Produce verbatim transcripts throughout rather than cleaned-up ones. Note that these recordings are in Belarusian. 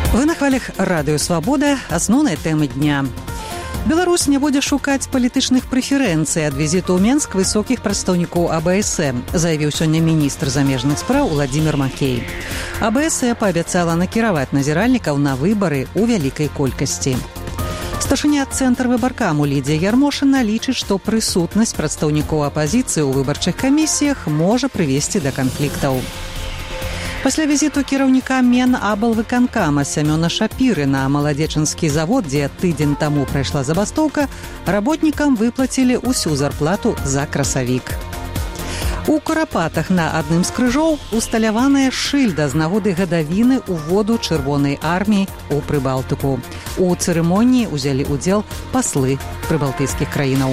Вы на хвалях радыё Свабода. Асноўныя тэмы дня. Беларусь не будзе шукаць палітычных прэферэнцый ад візіту ў Менск высокіх прадстаўнікоў А Бэ Эс Э, заявіў сёння міністр замежных спраў Уладзімір Макей. А Бэ Эс Э паабяцала накіраваць назіральнікаў на выбары ў вялікай колькасці. Старшыня цэнтрвыбаркаму Лідзія Ярмошына лічыць, што прысутнасць прадстаўнікоў апазіцыі ў выбарчых камісіях можа прывесці да канфліктаў. Пасля візіту кіраўніка Менаблвыканкама Сямёна Шапіры на маладзечанскі завод, дзе тыдзень таму прайшла забастоўка, работнікам выплацілі ўсю зарплату за красавік. У Курапатах на адным з крыжоў усталяваная шыльда з нагоды гадавіны ўводу Чырвонай арміі ў Прыбалтыку. У цырымоніі ўзялі ўдзел паслы прыбалтыйскіх краінаў.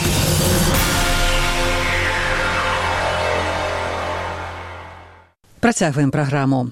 Працягваем праграму.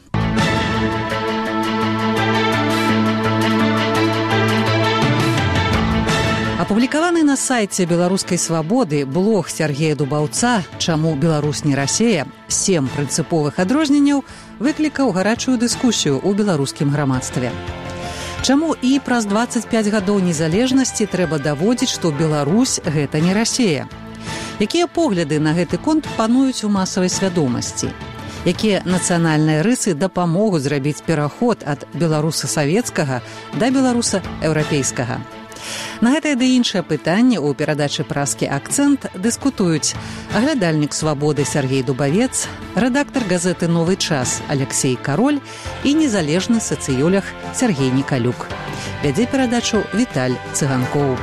Апублікаваны на сайце беларускай свабоды блог Сяргея Дубаўца «Чаму Беларусь не Расія? Сем прынцыповых адрозненняў» выклікаў гарачую дыскусію ў беларускім грамадстве. Чаму і праз дваццаць пяць гадоў незалежнасці трэба даводзіць, што Беларусь – гэта не Расія? Якія погляды на гэты конт пануюць у масавай свядомасці? Якія нацыянальныя рысы дапамогуць зрабіць пераход ад беларуса-савецкага да беларуса-еўрапейскага? На гэтае ды іншае пытанне ў перадачы «Празкі акцэнт» дыскутуюць аглядальнік «Свабоды» Сяргей Дубавец, рэдактар газеты «Новы час» Алексей Кароль і незалежны сацыёлаг Сяргей Нікалюк. Вядзе перадачу Віталь Цыганкоў.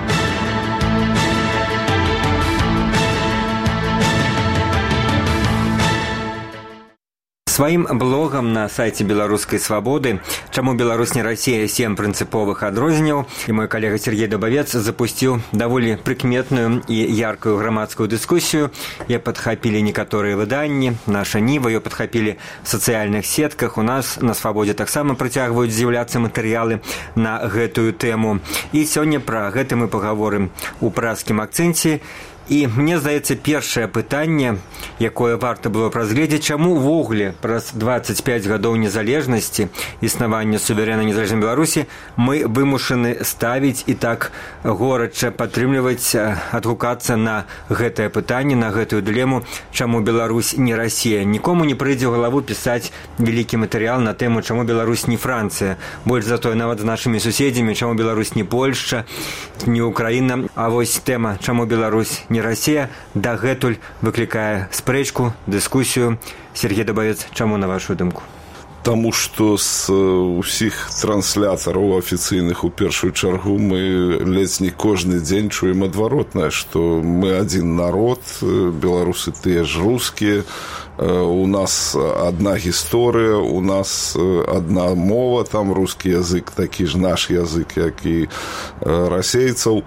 Сваім блогам на сайце беларускай свабоды «Чаму Беларусь не Расія? Сем прынцыповых адрозненняў» і мой калега Сергей Дубавец запусціў даволі прыкметную і яркую грамадскую дыскусію. Яе падхапілі некаторыя выданні, наша Ніва, яе падхапілі в сацыяльных сетках. У нас на свабодзе таксама працягваюць з'яўляцца матэрыялы на гэтую тэму. І сёння пра гэта мы пагаворым у празкім акцэнце. І мне здаецца, першае пытанне, якое варта было б разгледзець, чаму ўвогуле праз дваццаць пяць гадоў незалежнасці існавання суверэннай незалежнай Беларусі мы вымушаны ставіць і так горача падтрымліваць, адгукацца на гэтае пытанне, на гэтую дылему, чаму Беларусь не Расія. Нікому не прыйдзе ў галаву пісаць вялікі матэрыял на тэму, чаму Беларусь не Францыя. Больш за тое, нават з нашымі суседзямі, чаму Беларусь не Польшча, не Украіна. А вось тэма, чаму Беларусь не Расія, дагэтуль выклікае спрэчку, дыскусію. Сергей Дубавец, чаму, на вашу думку? Таму што з усіх транслятараў афіцыйных у першую чаргу мы ледзь не кожны дзень чуем адваротнае, што мы адзін народ, беларусы тыя ж рускія, у нас адна гісторыя, у нас адна мова, там рускі язык, такі ж наш язык, як і расейцаў.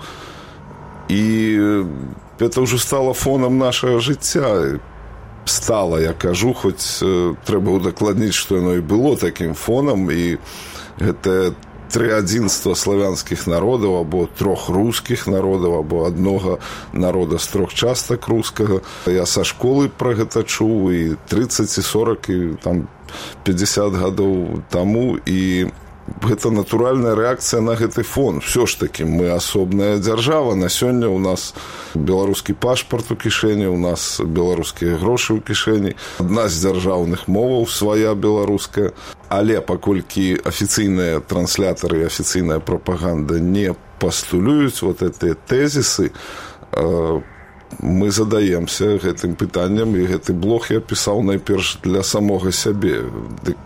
І это ўжо стало фонам нашага жыцця. Стала, я кажу, хоць э, трэба удакладніць, што яно і было такім фонам, і гэта трыадзінства славянскіх народаў, або трох рускіх народаў, або аднога народа з трох частак рускага. Я са школы пра гэта чуў, і трыццаць, і сорак, і там пятьдесят гадоў таму, і гэта натуральная рэакцыя на гэты фон. Всё ж такі мы асобная дзяржава. На сёння у нас беларускі пашпарт у кішэні, у нас беларускія грошы ў кішэні. Адна з дзяржаўных моваў свая беларуская. Але паколькі афіцыйныя транслятары і афіцыйная прапаганда не пастулююць вот гэтыя тэзісы, мы задаемся гэтым пытаннем, і гэты блог я пісаў найперш для самога сябе. Дык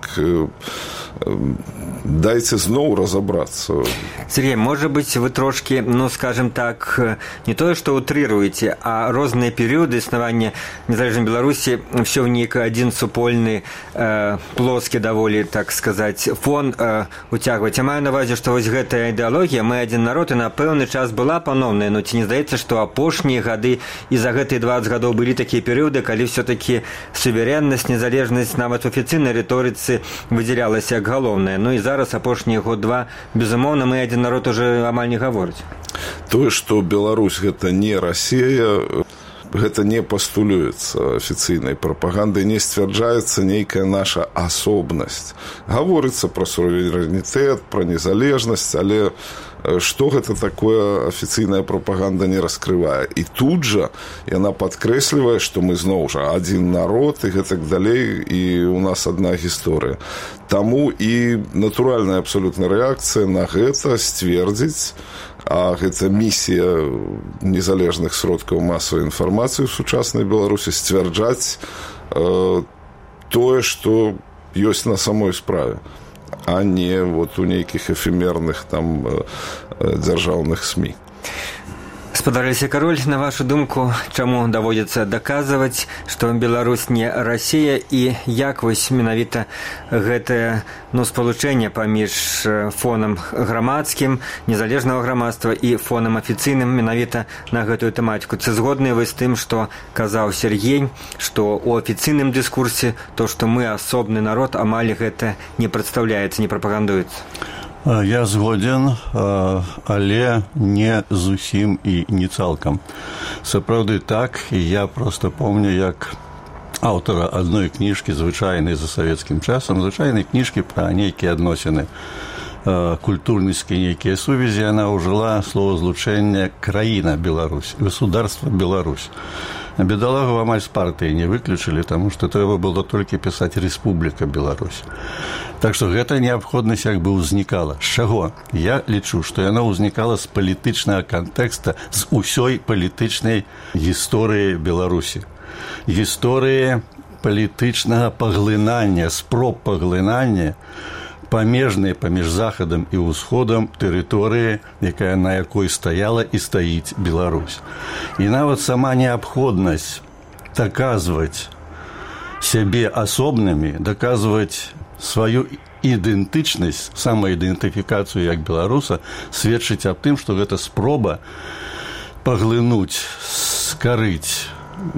дайце зноў разабрацца. Сергей, может быть, вы трошки, ну, скажем так, не то, что утрыруете, а розныя перыяды існавання незалежнай Беларусі все в нейкі адзін супольны, э, плоскі даволі, так сказать, фон э, уцягваць. Я маю на ўвазе, што вось гэтая ідэалогія, мы адзін народ, і на пэўны час была паноўная, но ці не здаецца, што апошнія гады і за гэтыя двадцать гадоў былі такія перыяды, калі все-таки суверэннасць, незалежнасць нават у афіцыйнай рыторыцы выдзялялася як галоўная. Ну і зараз апошнія год-два, безумоўна, мы адзін народ уже амаль не гаворыць. Тое, што Беларусь гэта не Расія, гэта не пастулюецца афіцыйнай прапагандай, не сцвярджаецца нейкая наша асобнасць. Гаворыцца пра суверэнітэт, пра незалежнасць, але што гэта такое, афіцыйная прапаганда не раскрывае. І тут жа яна падкрэслівае, што мы зноў жа адзін народ і гэтак далей, і у нас адна гісторыя. Таму і натуральная абсалютна рэакцыя на гэта сцвердзіць, а гэта місія незалежных сродкаў масавай інфармацыі ў сучаснай Беларусі, сцвярджаць э, тое, што ёсць на самой справе, а не вот у нейкіх эфемерных там дзяржаўных СМІ. Гаспадар Алексей Кароль, на вашу думку, чаму даводзіцца даказваць, што Беларусь не Расія, і як вось менавіта гэтае ну, спалучэнне паміж фонам грамадскім, незалежнага грамадства і фонам афіцыйным менавіта на гэтую тэматыку? Ці згодныя вы з тым, што казаў Сергей, што ў афіцыйным дыскурсе то, што мы асобны народ, амаль гэта не прадстаўляецца, не прапагандуецца? Я згоден, але не зусім і не цалкам. Сапраўды так, і я просто помню, як аўтара адной кніжкі, звычайнай за савецкім часам, звычайнай кніжкі пра нейкія адносіны культурніцкія нейкія сувязі, яна ўжыла словазлучэнне краіна Беларусь, государство Беларусь. Бедалагу амаль з партыі не выключылі, таму што трэба было толькі пісаць Рэспубліка Беларусь. Так што гэта неабходнасць як бы ўзнікала. З чаго? Я лічу, што яна ўзнікала з палітычнага кантэкста, з усёй палітычнай гісторыі Беларусі. Гісторыі палітычнага паглынання, спроб паглынання памежнай паміж захадам і ўсходам тэрыторыі, якая на якой стаяла і стаіць Беларусь. І нават сама неабходнасць даказваць сябе асобнымі, даказваць сваю ідэнтычнасць, самаідэнтыфікацыю як беларуса, сведчыць аб тым, што гэта спроба паглынуць, скарыць,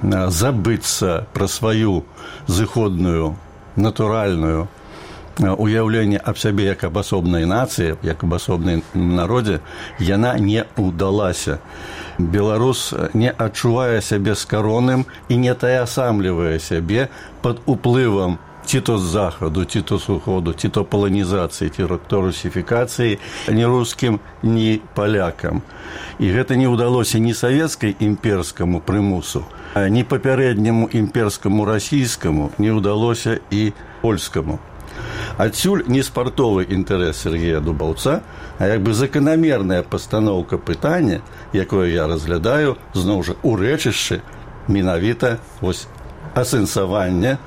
забыцца пра сваю зыходную, натуральную уяўленне аб сябе як аб асобнай нацыі, як аб асобнай народзе, яна не ўдалася. Беларус не адчувае сябе скароным і не таясамлівае сябе пад уплывам ці то з захаду, ці то з уходу, ці то паланізацыі, ці то русіфікацыі ні рускім, ні палякам. І гэта не ўдалося ні савецкай імперскаму прымусу, ні папярэдняму імперскаму расійскаму, не ўдалося і польскаму. Адсюль не спартовы інтарэс Сергея Дубаўца, а як бы заканамерная пастаноўка пытання, якое я разглядаю, зноў жа у рэчышчы менавіта вось асэнсавання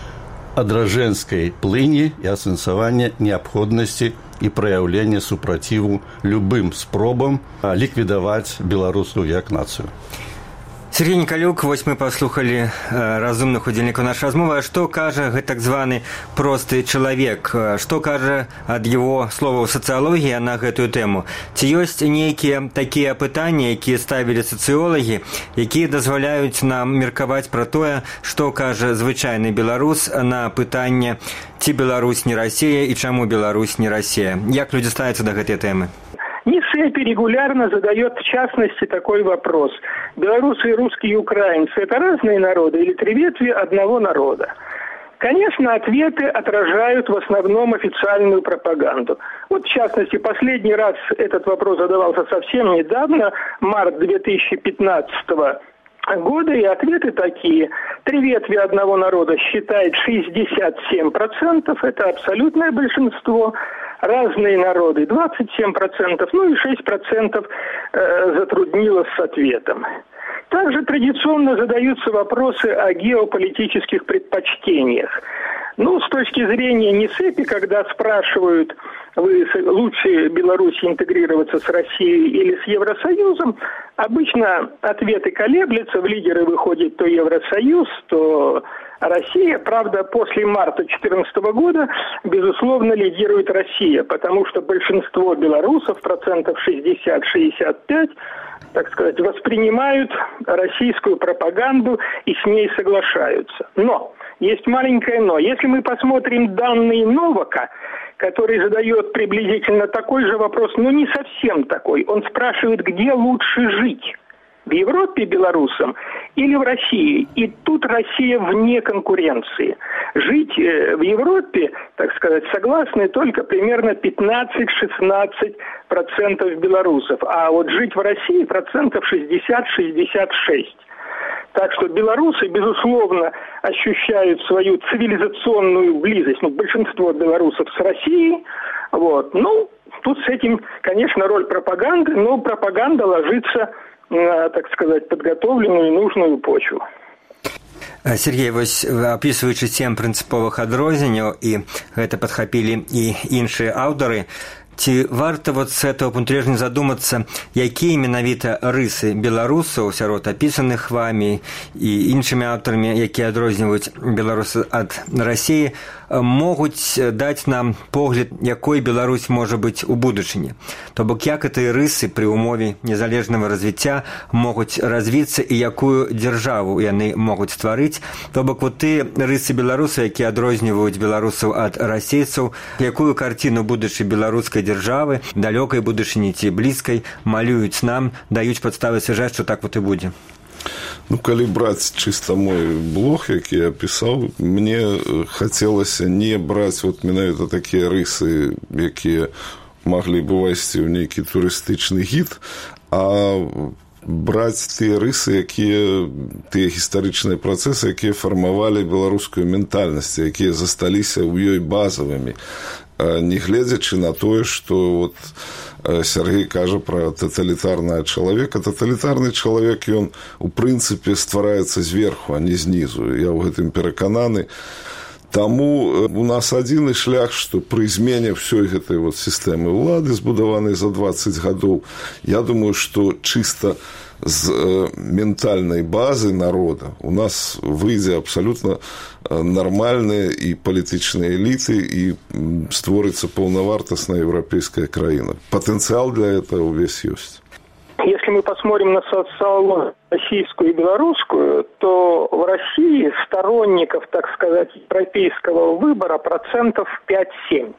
адражэнскай плыні і асэнсавання неабходнасці і праяўлення супраціву любым спробам ліквідаваць беларусаў як нацыю. Сергей Николюк, вось мы паслухалі разумных удзельнікаў нашай размовы. А што кажа гэты так званы просты чалавек? Што кажа ад яго словаў сацыялогія на гэтую тэму? Ці ёсць нейкія такія пытанні, якія ставілі сацыёлагі, якія дазваляюць нам меркаваць пра тое, што кажа звычайны беларус на пытанне, ці Беларусь не Расія і чаму Беларусь не Расія? Як людзі ставяцца да гэтай тэмы? НИСЭПИ регулярно задает, в частности, такой вопрос. Белорусы, русские и украинцы – это разные народы или три ветви одного народа? Конечно, ответы отражают в основном официальную пропаганду. Вот, в частности, последний раз этот вопрос задавался совсем недавно, март две тысячи пятнадцатого года, и ответы такие. Три ветви одного народа считает шестьдесят семь процентов, это абсолютное большинство. Разные народы двадцать семь процентов, ну и шесть процентов э, затруднилось с ответом. Также традиционно задаются вопросы о геополитических предпочтениях. Ну, с точки зрения НИСЭПИ, когда спрашивают, вы лучше Беларуси интегрироваться с Россией или с Евросоюзом, обычно ответы колеблются, в лидеры выходит то Евросоюз, то Россия. Правда, после марта две тысячи четырнадцатого года, безусловно, лидирует Россия, потому что большинство белорусов, процентов шестьдесят - шестьдесят пять, так сказать, воспринимают российскую пропаганду и с ней соглашаются. Но есть маленькое но. Если мы посмотрим данные Новака, который задает приблизительно такой же вопрос, но не совсем такой. Он спрашивает, где лучше жить. В Европе белорусам или в России? И тут Россия вне конкуренции. Жить в Европе, так сказать, согласны только примерно пятнадцать-шестнадцать процентов белорусов. А вот жить в России процентов шестьдесят-шестьдесят шесть. Так что белорусы, безусловно, ощущают свою цивилизационную близость. Ну, большинство белорусов с Россией. Вот. Ну, тут с этим, конечно, роль пропаганды, но пропаганда ложится на, так сказать, подготовленную и нужную почву. Сергей, вось опісваючы сем прынцыповых адрозненняў, і гэта падхапілі і іншыя аўтары, ці варта вот с этого пункту зрения задуматься, якія менавіта рысы беларусаў сярод апісаных вамі і іншымі аўтарамі, якія адрозніваюць беларусы ад Расіі, могуць даць нам погляд, якой Беларусь можа быць у будучыні. То бок, як гэтыя рысы пры умове незалежнага развіцця могуць развіцца і якую дзяржаву яны могуць стварыць. То бок, вот тыя рысы беларусаў, якія адрозніваюць беларусаў ад расейцаў, якую карціну будучай беларускай дзяржавы, далёкай будучыні ці блізкай, малююць нам, даюць падставы сцвярджаць, што так вот і будзе. Ну, калі браць чыста мой блог, які я пісаў, мне хацелася не браць вот менавіта такія рысы, якія маглі б увайсці ў нейкі турыстычны гід, а браць тыя рысы, якія, тыя гістарычныя працэсы, якія фармавалі беларускую ментальнасць, якія засталіся ў ёй базавымі, не гледзячы на тое, што вот Сергей кажа пра таталітарнага чалавека. Таталітарны чалавек, ён у прынцыпе ствараецца зверху, а не знізу. Я ў гэтым перакананы. Таму у нас адзіны шлях, што пры змене ўсёй гэтай вот сістэмы ўлады, збудаванай за дваццаць гадоў, я думаю, што чыста з ментальнай базы народа у нас выйдзе абсалютна нармальныя і палітычныя эліты і створыцца паўнавартасная еўрапейская краіна. Патэнцыял для этого увесь ёсць. Если мы посмотрим на социологию российскую и белорусскую, то в России сторонников, так сказать, европейского выбора процентов пять-семь.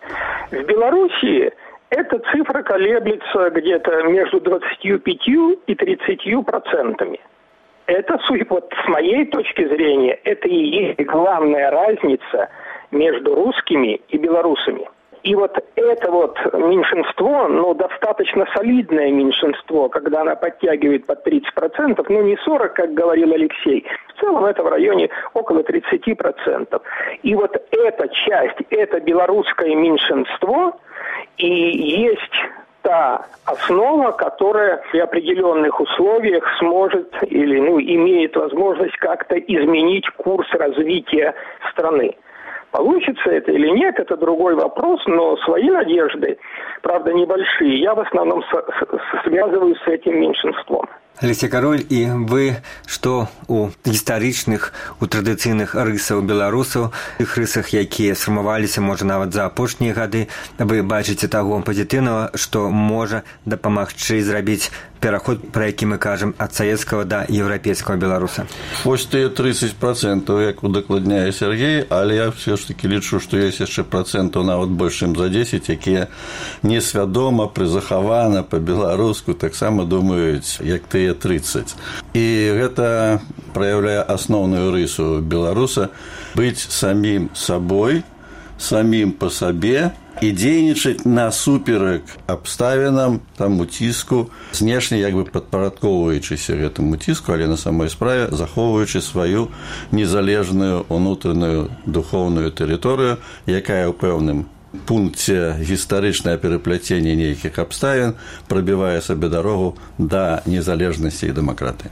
В Белоруссии эта цифра колеблется где-то между двадцатью пятью и тридцатью процентами. Это, вот с моей точки зрения, это и есть главная разница между русскими и белорусами. И вот это вот меньшинство, ну, достаточно солидное меньшинство, когда она подтягивает под тридцать процентов, ну, не сорок, как говорил Алексей, в целом это в районе около тридцать процентов. И вот эта часть, это белорусское меньшинство, и есть та основа, которая при определенных условиях сможет или, ну, имеет возможность как-то изменить курс развития страны. Получится это или нет, это другой вопрос, но свои надежды, правда, небольшие, я в основном связываю с этим меньшинством. Алексей Король, і вы што у гістарычных, у традыцыйных рысаў беларусаў, тых рысах, якія сфармаваліся, можа, нават за апошнія гады, вы бачыце таго пазітыўнага, што можа дапамагчы зрабіць пераход, пра які мы кажам, ад савецкага да еўрапейскага беларуса? Вось тыя тридцать процентов, як удакладняе Сергей, але я все ж таки лічу, што ёсць яшчэ працэнтаў нават больш, чым за десять, якія несвядома, прызахавана па-беларуску таксама думаюць, як тыя тридцать. І гэта праяўляе асноўную рысу беларуса быць самім сабой, самім па сабе і дзейнічаць насуперак абставінам, таму ціску, знешне як бы падпарадкоўваючыся гэтаму ціску, але на самой справе захоўваючы сваю незалежную унутраную духоўную тэрыторыю, якая ў пэўным пункце гістарычнае перапляценне нейкіх абставін прабівае сабе дарогу да незалежнасці і дэмакратыі.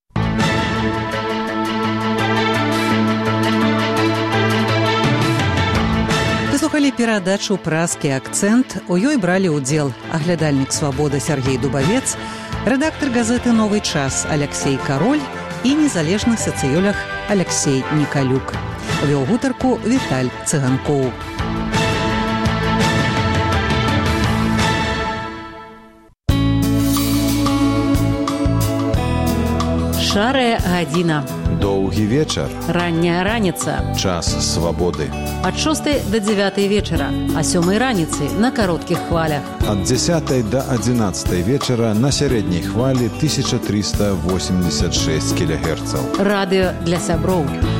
Слухалі перадачу «Празкі акцэнт». У ёй бралі ўдзел аглядальнік «Свабода» Сергей Дубавец, рэдактар газеты «Новы час» Алексей Король і незалежны сацыёлаг Алексей Николюк. Вёў гутарку Віталь Цыганкоў. Шарая гадзіна. Доўгі вечар. Ранняя раніца. Час свабоды. Ад шостай да дзявятай вечара, а сёмай раніцы на кароткіх хвалях. Ад дзясятай да адзінаццатай вечара на сярэдняй хвалі тысяча трыста восемьдесят шесть кілогерцаў. Радыё для сяброў.